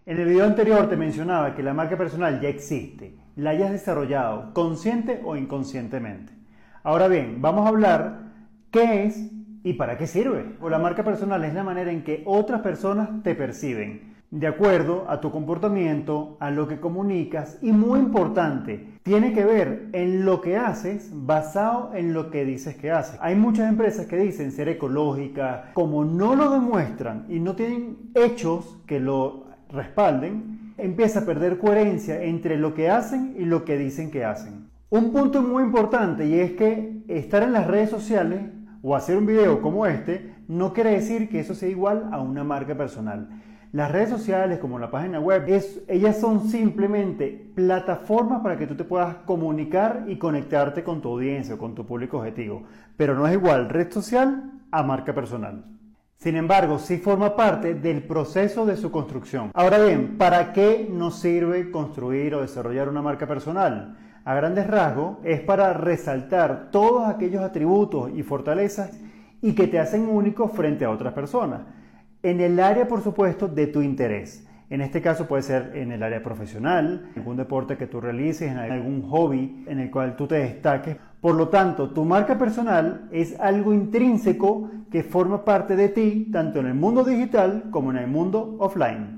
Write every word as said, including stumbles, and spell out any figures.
En el video anterior te mencionaba que la marca personal ya existe, la hayas desarrollado consciente o inconscientemente. Ahora bien, vamos a hablar qué es y para qué sirve. O la marca personal es la manera en que otras personas te perciben, de acuerdo a tu comportamiento, a lo que comunicas y, muy importante, tiene que ver en lo que haces basado en lo que dices que haces. Hay muchas empresas que dicen ser ecológicas, como no lo demuestran y no tienen hechos que lo respalden, empieza a perder coherencia entre lo que hacen y lo que dicen que hacen. Un punto muy importante, y es que estar en las redes sociales o hacer un video como este no quiere decir que eso sea igual a una marca personal. Las redes sociales, como la página web, es, ellas son simplemente plataformas para que tú te puedas comunicar y conectarte con tu audiencia o con tu público objetivo, pero no es igual red social a marca personal. Sin embargo, sí forma parte del proceso de su construcción. Ahora bien, ¿para qué nos sirve construir o desarrollar una marca personal? A grandes rasgos, es para resaltar todos aquellos atributos y fortalezas y que te hacen único frente a otras personas. En el área, por supuesto, de tu interés. En este caso puede ser en el área profesional, en algún deporte que tú realices, en algún hobby en el cual tú te destaques. Por lo tanto, tu marca personal es algo intrínseco que forma parte de ti, tanto en el mundo digital como en el mundo offline.